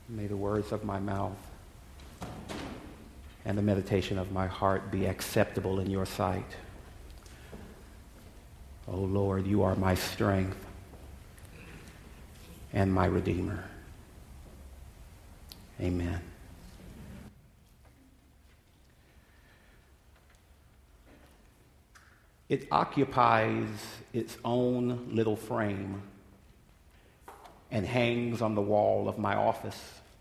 May the words of my mouth and the meditation of my heart be acceptable in your sight. O Lord, you are my strength and my Redeemer. Amen. It occupies its own little frame and hangs on the wall of my office.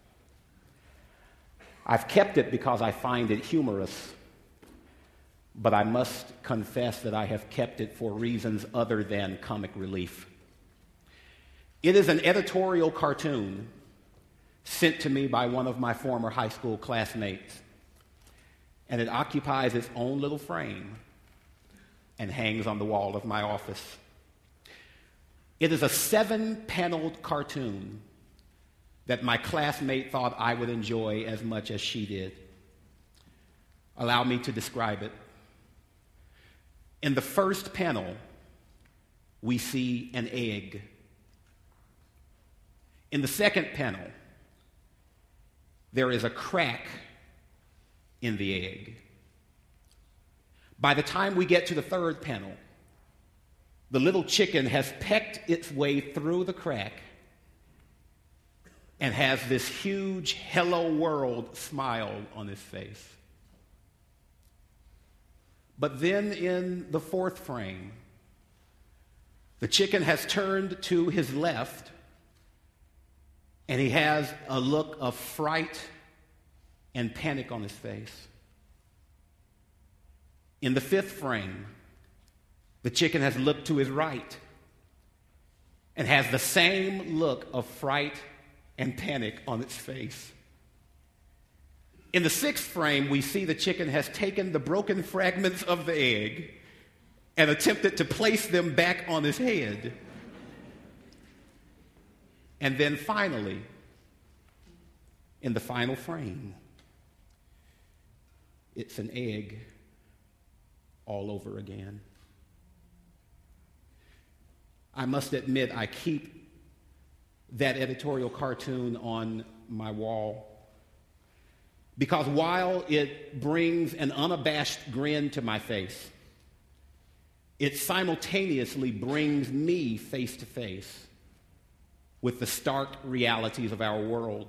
I've kept it because I find it humorous, but I must confess that I have kept it for reasons other than comic relief. It is an editorial cartoon sent to me by one of my former high school classmates, and it occupies its own little frame and hangs on the wall of my office. It is a 7-paneled cartoon that my classmate thought I would enjoy as much as she did. Allow me to describe it. In the first panel, we see an egg. In the second panel, there is a crack in the egg. By the time we get to the third panel, the little chicken has pecked its way through the crack and has this huge hello world smile on his face. But then in the fourth frame, the chicken has turned to his left and he has a look of fright and panic on his face. In the fifth frame, the chicken has looked to his right and has the same look of fright and panic on its face. In the sixth frame, we see the chicken has taken the broken fragments of the egg and attempted to place them back on his head. And then finally, in the final frame, it's an egg all over again. I must admit, I keep that editorial cartoon on my wall because while it brings an unabashed grin to my face, it simultaneously brings me face to face with the stark realities of our world.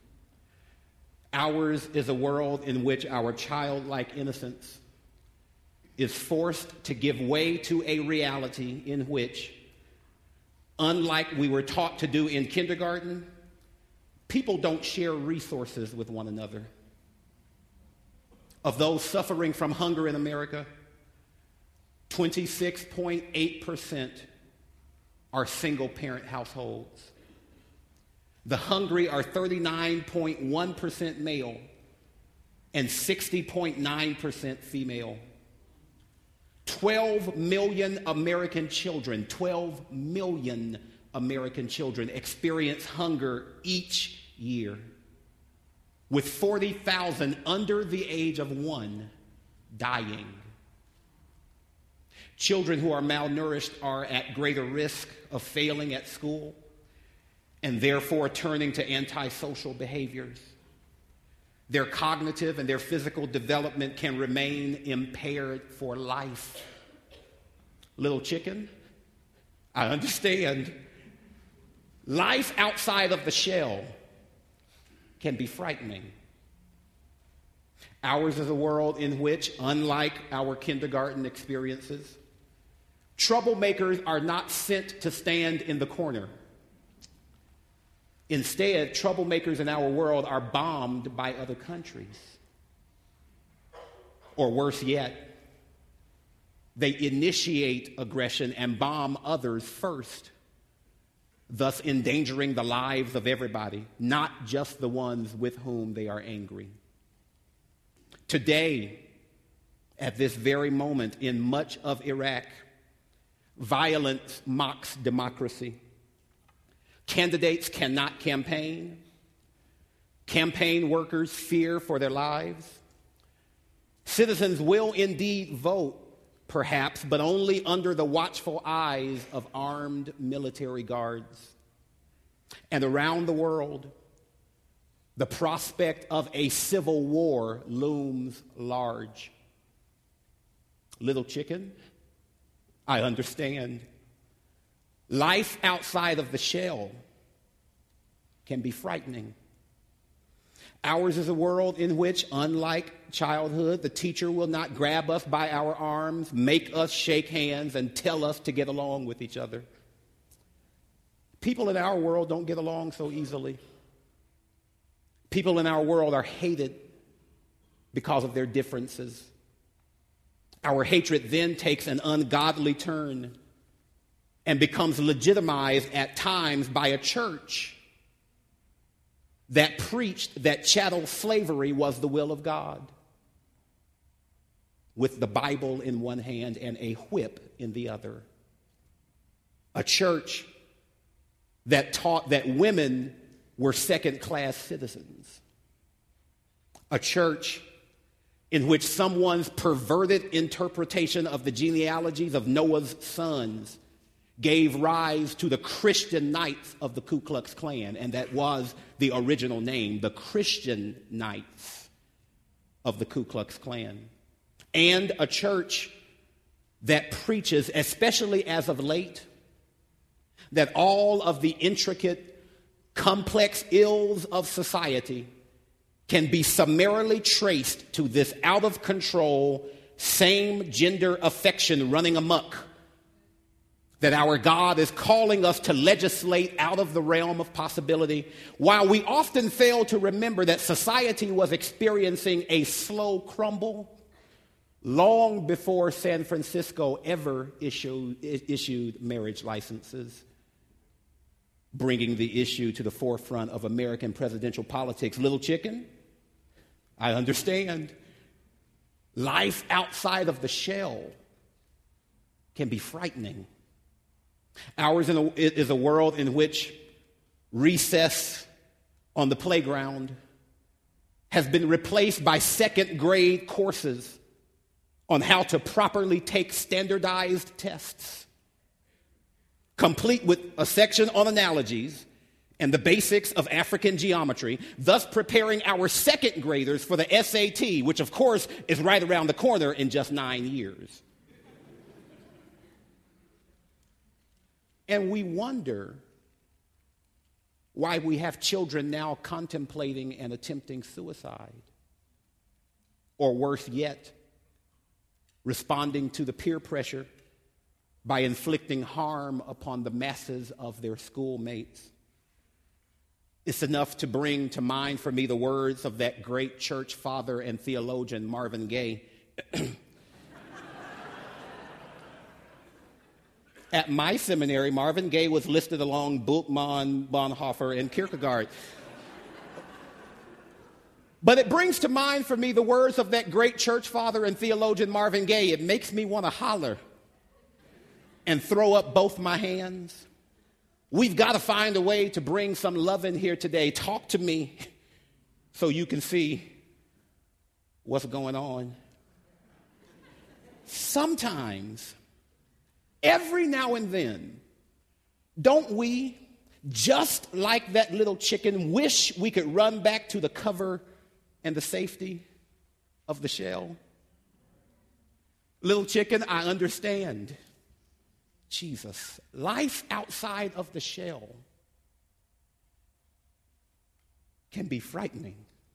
Ours is a world in which our childlike innocence is forced to give way to a reality in which, unlike we were taught to do in kindergarten, people don't share resources with one another. Of those suffering from hunger in America, 26.8% are single-parent households. The hungry are 39.1% male and 60.9% female. 12 million American children experience hunger each year, with 40,000 under the age of 1 dying. Children who are malnourished are at greater risk of failing at school and therefore turning to antisocial behaviors. Their cognitive and their physical development can remain impaired for life. Little chicken, I understand. Life outside of the shell can be frightening. Ours is a world in which, unlike our kindergarten experiences, troublemakers are not sent to stand in the corner. Instead, troublemakers in our world are bombed by other countries. Or worse yet, they initiate aggression and bomb others first, thus endangering the lives of everybody, not just the ones with whom they are angry. Today, at this very moment, in much of Iraq, violence mocks democracy. Candidates cannot campaign. Campaign workers fear for their lives. Citizens will indeed vote, perhaps, but only under the watchful eyes of armed military guards. And around the world, The prospect of a civil war looms large. Little chicken, I understand. Life outside of the shell can be frightening. Ours is a world in which, unlike childhood, the teacher will not grab us by our arms, make us shake hands, and tell us to get along with each other. People in our world don't get along so easily. People in our world are hated because of their differences. Our hatred then takes an ungodly turn and becomes legitimized at times by a church that preached that chattel slavery was the will of God, with the Bible in one hand and a whip in the other. A church that taught that women were second-class citizens. A church in which someone's perverted interpretation of the genealogies of Noah's sons gave rise to the Christian Knights of the Ku Klux Klan, and that was the original name, the Christian Knights of the Ku Klux Klan. And a church that preaches, especially as of late, that all of the intricate, complex ills of society can be summarily traced to this out-of-control, same-gender affection running amok that our God is calling us to legislate out of the realm of possibility, while we often fail to remember that society was experiencing a slow crumble long before San Francisco ever issued marriage licenses, bringing the issue to the forefront of American presidential politics. Little chicken, I understand. Life outside of the shell can be frightening. Ours is a world in which recess on the playground has been replaced by second-grade courses on how to properly take standardized tests, complete with a section on analogies and the basics of African geometry, thus preparing our second graders for the SAT, which of course is right around the corner in just 9 years. And we wonder why we have children now contemplating and attempting suicide, or worse yet, responding to the peer pressure by inflicting harm upon the masses of their schoolmates. It's enough to bring to mind for me the words of that great church father and theologian Marvin Gaye. At my seminary, Marvin Gaye was listed along Bultmann, Bonhoeffer, and Kierkegaard. But it brings to mind for me the words of that great church father and theologian Marvin Gaye. It makes me want to holler and throw up both my hands. We've got to find a way to bring some love in here today. Talk to me so you can see what's going on. Sometimes, every now and then, don't we, just like that little chicken, wish we could run back to the cover and the safety of the shell? Little chicken, I understand. Jesus, life outside of the shell can be frightening.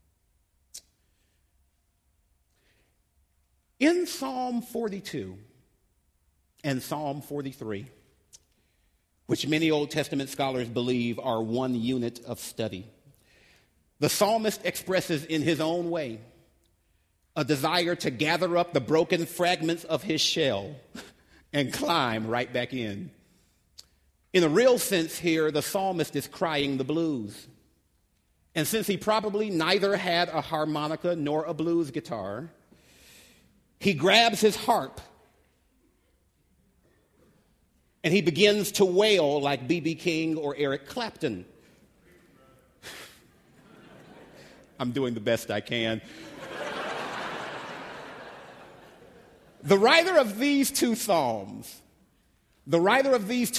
In Psalm 42 and Psalm 43, which many Old Testament scholars believe are one unit of study, the psalmist expresses in his own way a desire to gather up the broken fragments of his shell and climb right back in. In a real sense here, the psalmist is crying the blues. And since he probably neither had a harmonica nor a blues guitar, he grabs his harp and he begins to wail like B.B. King or Eric Clapton. I'm doing the best I can. The writer of these two psalms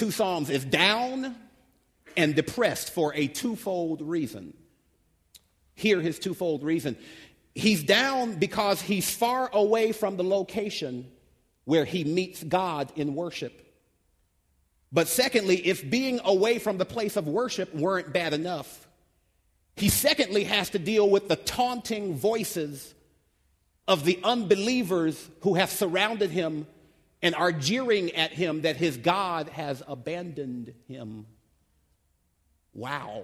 is down and depressed for a twofold reason. Hear his twofold reason. He's down because he's far away from the location where he meets God in worship. But secondly, if being away from the place of worship weren't bad enough, he secondly has to deal with the taunting voices of the unbelievers who have surrounded him and are jeering at him that his God has abandoned him. Wow.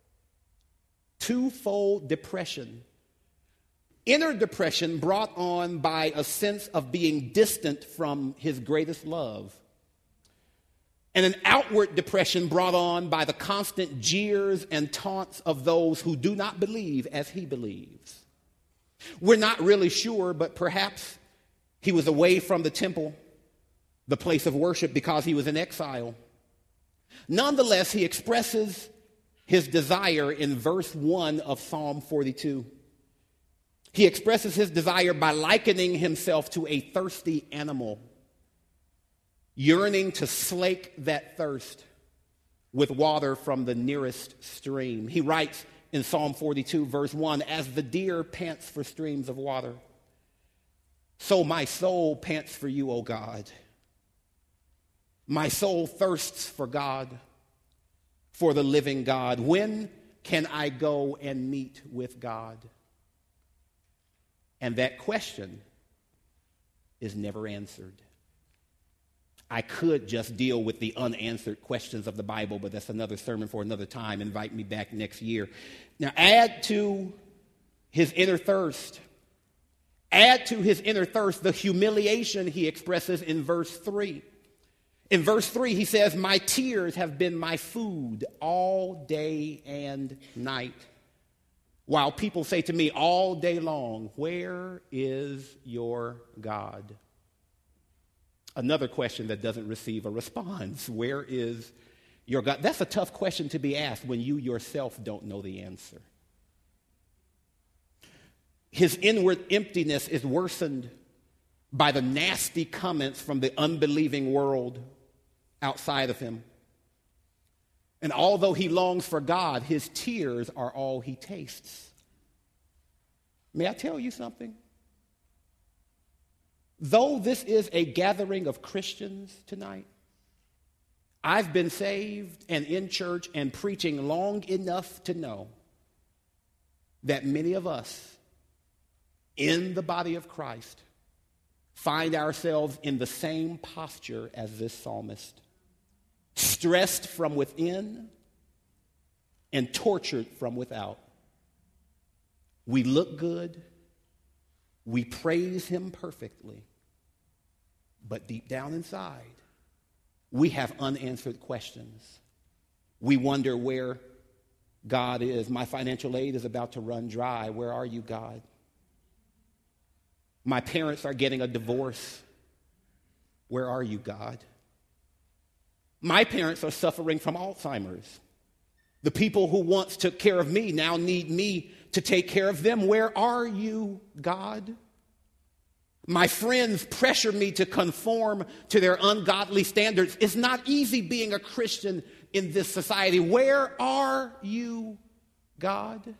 Twofold depression. Inner depression brought on by a sense of being distant from his greatest love. And an outward depression brought on by the constant jeers and taunts of those who do not believe as he believes. We're not really sure, but perhaps he was away from the temple, the place of worship, because he was in exile. Nonetheless, he expresses his desire in verse 1 of Psalm 42. He expresses his desire by likening himself to a thirsty animal, yearning to slake that thirst with water from the nearest stream. He writes in Psalm 42, verse 1, "As the deer pants for streams of water, so my soul pants for you, O God. My soul thirsts for God, for the living God. When can I go and meet with God?" And that question is never answered. I could just deal with the unanswered questions of the Bible, but that's another sermon for another time. Invite me back next year. Now, add to his inner thirst the humiliation he expresses in verse 3. In verse 3, he says, "My tears have been my food all day and night, while people say to me all day long, 'Where is your God?'" Another question that doesn't receive a response. Where is your God? That's a tough question to be asked when you yourself don't know the answer. His inward emptiness is worsened by the nasty comments from the unbelieving world outside of him. And although he longs for God, his tears are all he tastes. May I tell you something? Though this is a gathering of Christians tonight, I've been saved and in church and preaching long enough to know that many of us in the body of Christ find ourselves in the same posture as this psalmist, stressed from within and tortured from without. We look good, we praise him perfectly, but deep down inside, we have unanswered questions. We wonder where God is. My financial aid is about to run dry. Where are you, God? My parents are getting a divorce. Where are you, God? My parents are suffering from Alzheimer's. The people who once took care of me now need me to take care of them. Where are you, God? My friends pressure me to conform to their ungodly standards. It's not easy being a Christian in this society. Where are you, God?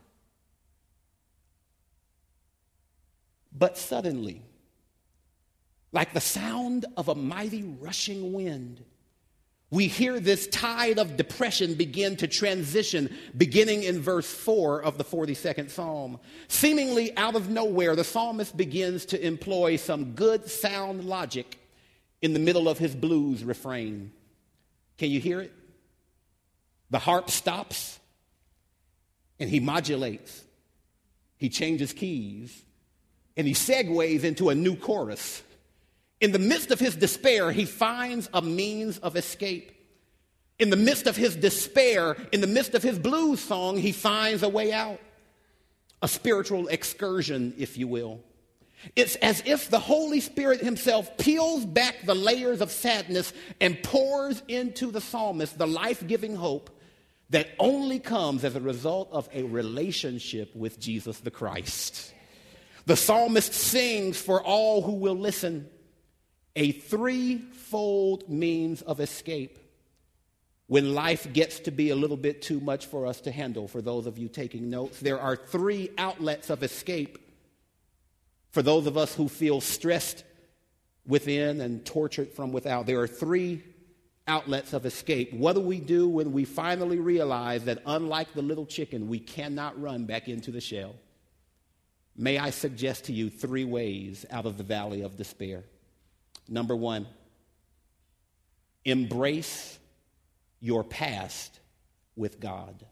But suddenly, like the sound of a mighty rushing wind, we hear this tide of depression begin to transition, beginning in verse 4 of the 42nd Psalm. Seemingly out of nowhere, the psalmist begins to employ some good sound logic in the middle of his blues refrain. Can you hear it? The harp stops, and he modulates. He changes keys, and he segues into a new chorus. In the midst of his despair, he finds a means of escape. In the midst of his despair, in the midst of his blues song, he finds a way out. A spiritual excursion, if you will. It's as if the Holy Spirit himself peels back the layers of sadness and pours into the psalmist the life-giving hope that only comes as a result of a relationship with Jesus the Christ. The psalmist sings for all who will listen a threefold means of escape: when life gets to be a little bit too much for us to handle. For those of you taking notes, there are 3 outlets of escape for those of us who feel stressed within and tortured from without. There are 3 outlets of escape. What do we do when we finally realize that, unlike the little chicken, we cannot run back into the shell? May I suggest to you 3 ways out of the valley of despair. Number 1, embrace your past with God.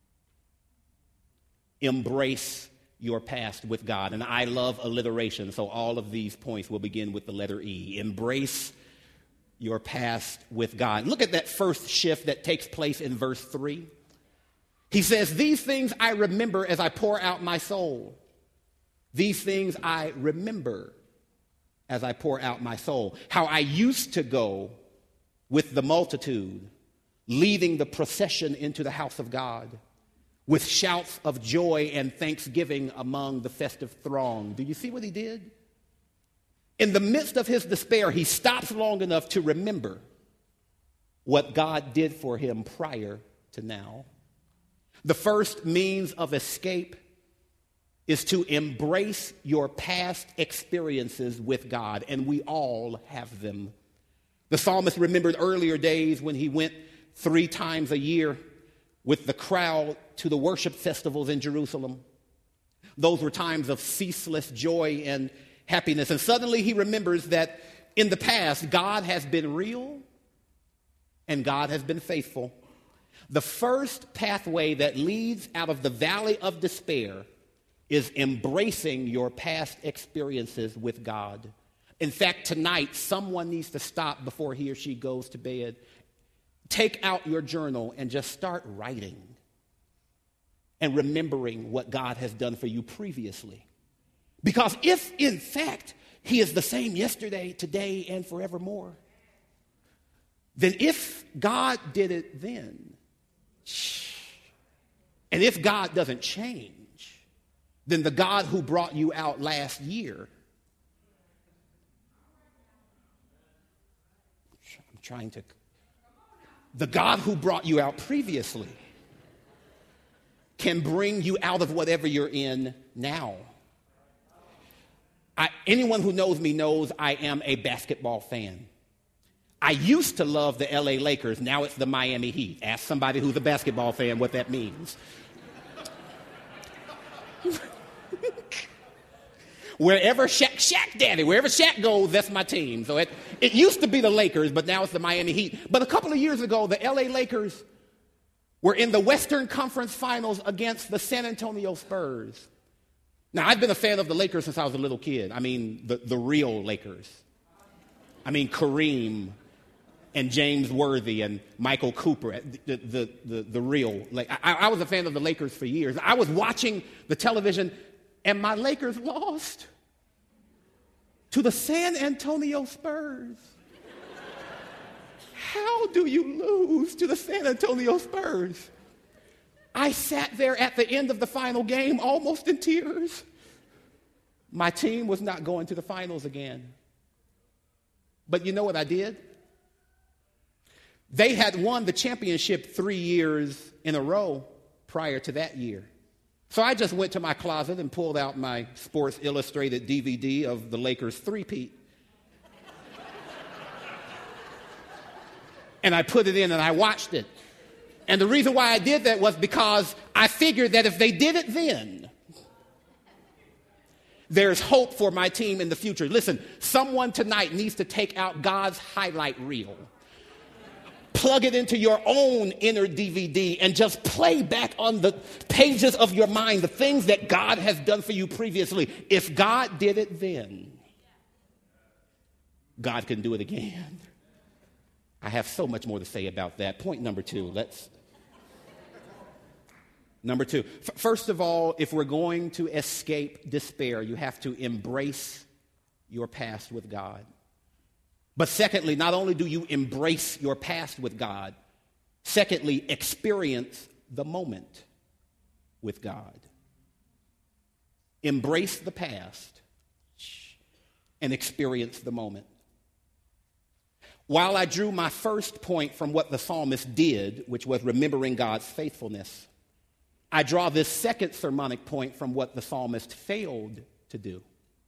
Embrace your past with God. And I love alliteration, so all of these points will begin with the letter E. Embrace your past with God. Look at that first shift that takes place in verse 3. He says, "These things I remember as I pour out my soul." These things I remember as I pour out my soul. How I used to go with the multitude, leading the procession into the house of God, with shouts of joy and thanksgiving among the festive throng. Do you see what he did? In the midst of his despair, he stops long enough to remember what God did for him prior to now. The first means of escape is to embrace your past experiences with God, and we all have them. The psalmist remembered earlier days when he went 3 times a year with the crowd to the worship festivals in Jerusalem. Those were times of ceaseless joy and happiness. And suddenly he remembers that in the past, God has been real and God has been faithful. The first pathway that leads out of the valley of despair is embracing your past experiences with God. In fact, tonight, someone needs to stop before he or she goes to bed. Take out your journal and just start writing and remembering what God has done for you previously. Because if, in fact, he is the same yesterday, today, and forevermore, then if God did it then, and if God doesn't change, then the God who brought you out last year, the God who brought you out previously can bring you out of whatever you're in now. Anyone who knows me knows I am a basketball fan. I used to love the LA Lakers. Now it's the Miami Heat. Ask somebody who's a basketball fan what that means. Wherever Shaq Daddy, wherever Shaq goes, that's my team. So it used to be the Lakers, but now it's the Miami Heat. But a couple of years ago, the LA Lakers were in the Western Conference Finals against the San Antonio Spurs. Now, I've been a fan of the Lakers since I was a little kid. I mean, the real Lakers. I mean, Kareem and James Worthy and Michael Cooper, the real. I was a fan of the Lakers for years. I was watching the television, and my Lakers lost to the San Antonio Spurs. How do you lose to the San Antonio Spurs? I sat there at the end of the final game almost in tears. My team was not going to the finals again. But you know what I did? They had won the championship 3 years in a row prior to that year. So I just went to my closet and pulled out my Sports Illustrated DVD of the Lakers three-peat. And I put it in and I watched it. And the reason why I did that was because I figured that if they did it then, there's hope for my team in the future. Listen, someone tonight needs to take out God's highlight reel, plug it into your own inner DVD, and just play back on the pages of your mind the things that God has done for you previously. If God did it then, God can do it again. I have so much more to say about that. Point number 2. Number 2. First of all, if we're going to escape despair, you have to embrace your past with God. But secondly, not only do you embrace your past with God, secondly, experience the moment with God. Embrace the past and experience the moment. While I drew my first point from what the psalmist did, which was remembering God's faithfulness, I draw this second sermonic point from what the psalmist failed to do.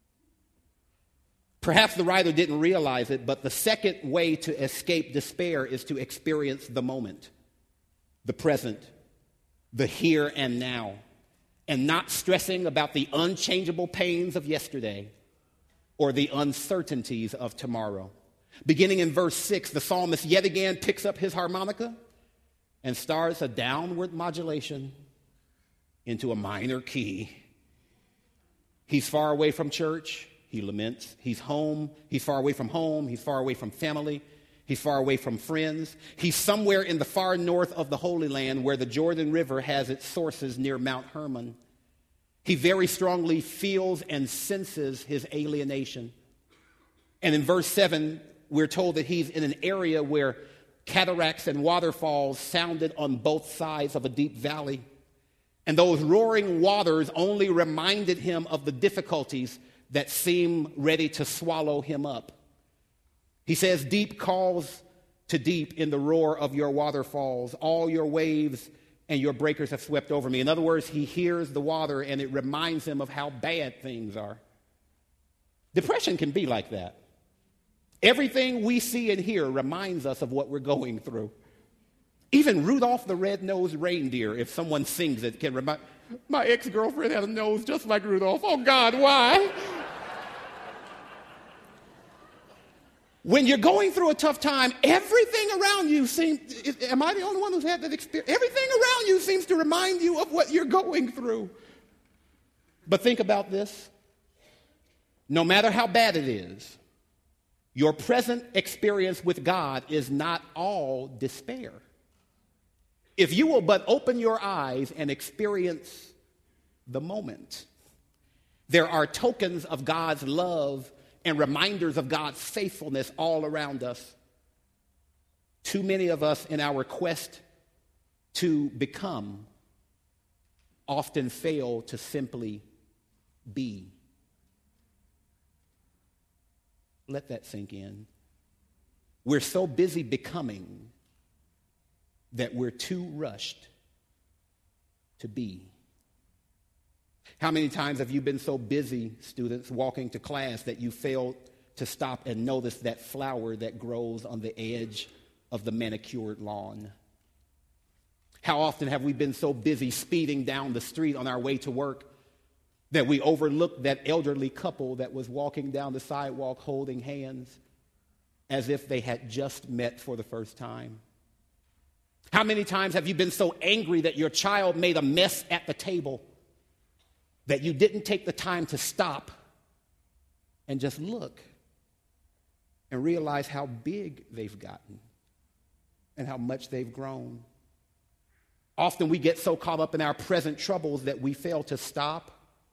Perhaps the writer didn't realize it, but the second way to escape despair is to experience the moment, the present, the here and now, and not stressing about the unchangeable pains of yesterday or the uncertainties of tomorrow. Beginning in verse 6, the psalmist yet again picks up his harmonica and starts a downward modulation into a minor key. He's far away from church, he laments. He's home, he's far away from home, he's far away from family, he's far away from friends. He's somewhere in the far north of the Holy Land where the Jordan River has its sources near Mount Hermon. He very strongly feels and senses his alienation. And in verse 7, we're told that he's in an area where cataracts and waterfalls sounded on both sides of a deep valley. And those roaring waters only reminded him of the difficulties that seem ready to swallow him up. He says, deep calls to deep in the roar of your waterfalls. All your waves and your breakers have swept over me. In other words, he hears the water and it reminds him of how bad things are. Depression can be like that. Everything we see and hear reminds us of what we're going through. Even Rudolph the Red-Nosed Reindeer, if someone sings it, can remind, my ex-girlfriend had a nose just like Rudolph. Oh, God, why? When you're going through a tough time, everything around you seems, am I the only one who's had that experience? Everything around you seems to remind you of what you're going through. But think about this. No matter how bad it is, your present experience with God is not all despair. If you will but open your eyes and experience the moment, there are tokens of God's love and reminders of God's faithfulness all around us. Too many of us in our quest to become often fail to simply be. Let that sink in. We're so busy becoming that we're too rushed to be. How many times have you been so busy, students, walking to class that you failed to stop and notice that flower that grows on the edge of the manicured lawn? How often have we been so busy speeding down the street on our way to work that we overlooked that elderly couple that was walking down the sidewalk holding hands as if they had just met for the first time? How many times have you been so angry that your child made a mess at the table that you didn't take the time to stop and just look and realize how big they've gotten and how much they've grown? Often we get so caught up in our present troubles that we fail to stop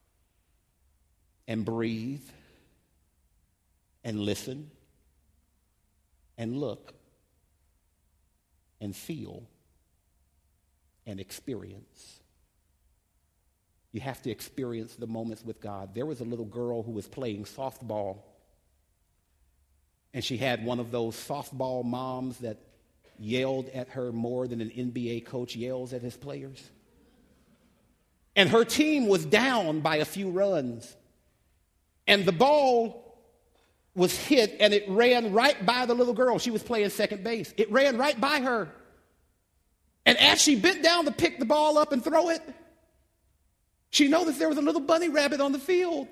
and breathe and listen and look and feel and experience. You have to experience the moments with God. There was a little girl who was playing softball, and she had one of those softball moms that yelled at her more than an NBA coach yells at his players. And her team was down by a few runs, and the ball was hit, and it ran right by the little girl. She was playing second base. It ran right by her. And as she bent down to pick the ball up and throw it, she noticed there was a little bunny rabbit on the field.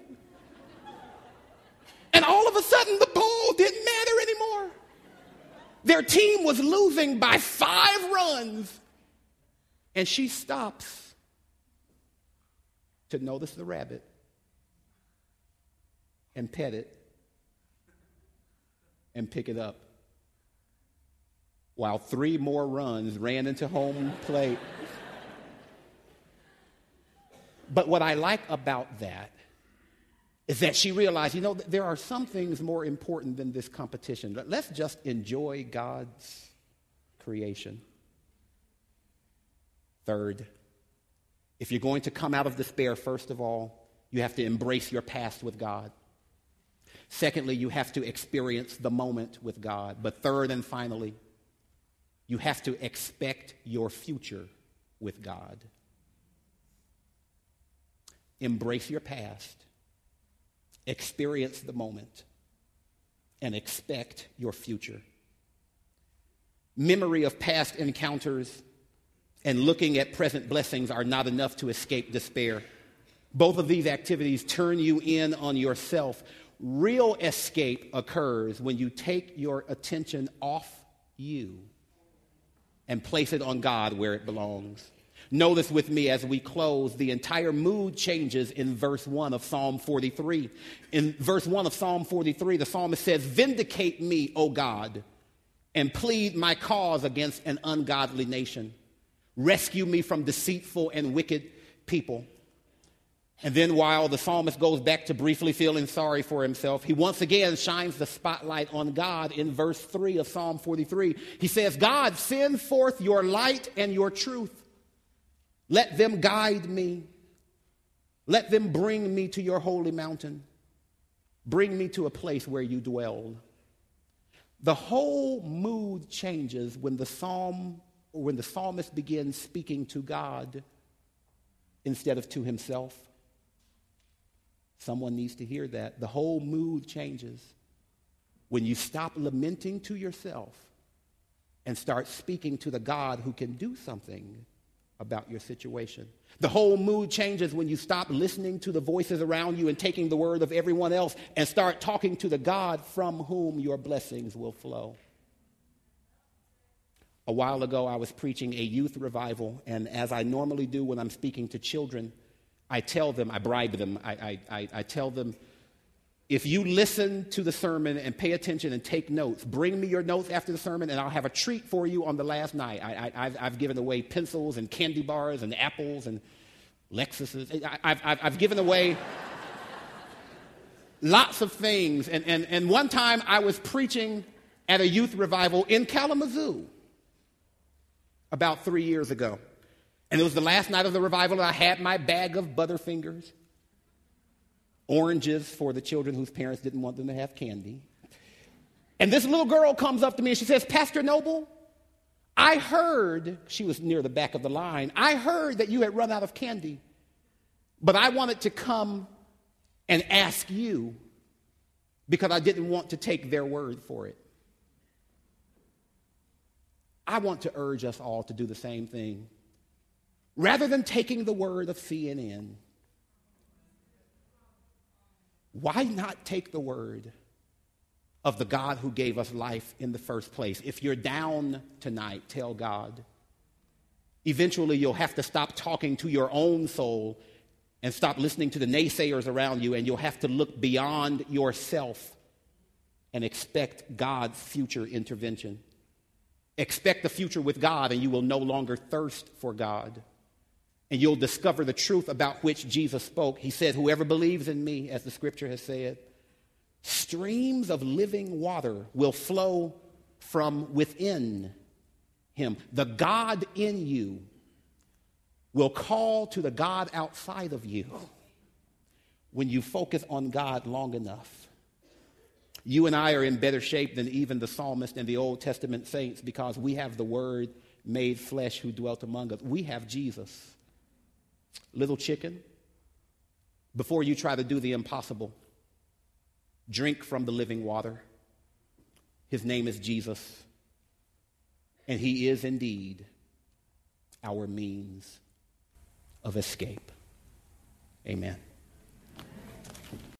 And all of a sudden, the ball didn't matter anymore. Their team was losing by 5 runs. And she stops to notice the rabbit and pet it and pick it up, while 3 more runs ran into home plate. But what I like about that is that she realized, there are some things more important than this competition. Let's just enjoy God's creation. Third, if you're going to come out of despair, first of all, you have to embrace your past with God. Secondly, you have to experience the moment with God. But third and finally, you have to expect your future with God. Embrace your past, experience the moment, and expect your future. Memory of past encounters and looking at present blessings are not enough to escape despair. Both of these activities turn you in on yourself. Real escape occurs when you take your attention off you and place it on God where it belongs. Notice with me as we close, the entire mood changes in verse 1 of Psalm 43. In verse 1 of Psalm 43, the psalmist says, "Vindicate me, O God, and plead my cause against an ungodly nation. Rescue me from deceitful and wicked people." And then while the psalmist goes back to briefly feeling sorry for himself, he once again shines the spotlight on God in verse 3 of Psalm 43. He says, "God, send forth your light and your truth. Let them guide me. Let them bring me to your holy mountain. Bring me to a place where you dwell." The whole mood changes when the psalmist begins speaking to God instead of to himself. Someone needs to hear that. The whole mood changes when you stop lamenting to yourself and start speaking to the God who can do something about your situation. The whole mood changes when you stop listening to the voices around you and taking the word of everyone else and start talking to the God from whom your blessings will flow. A while ago, I was preaching a youth revival, and as I normally do when I'm speaking to children, I tell them, I bribe them, I tell them, if you listen to the sermon and pay attention and take notes, bring me your notes after the sermon and I'll have a treat for you on the last night. I've given away pencils and candy bars and apples and Lexuses. I've given away lots of things. And one time I was preaching at a youth revival in Kalamazoo about 3 years ago. And it was the last night of the revival, and I had my bag of Butterfingers, oranges for the children whose parents didn't want them to have candy. And this little girl comes up to me and she says, "Pastor Noble, I heard," she was near the back of the line, "I heard that you had run out of candy, but I wanted to come and ask you because I didn't want to take their word for it." I want to urge us all to do the same thing. Rather than taking the word of CNN, why not take the word of the God who gave us life in the first place? If you're down tonight, tell God. Eventually, you'll have to stop talking to your own soul and stop listening to the naysayers around you, and you'll have to look beyond yourself and expect God's future intervention. Expect the future with God, and you will no longer thirst for God. And you'll discover the truth about which Jesus spoke. He said, "Whoever believes in me," as the scripture has said, "streams of living water will flow from within him." The God in you will call to the God outside of you when you focus on God long enough. You and I are in better shape than even the psalmist and the Old Testament saints because we have the Word made flesh who dwelt among us. We have Jesus. Little chicken, before you try to do the impossible, drink from the living water. His name is Jesus, and he is indeed our means of escape. Amen.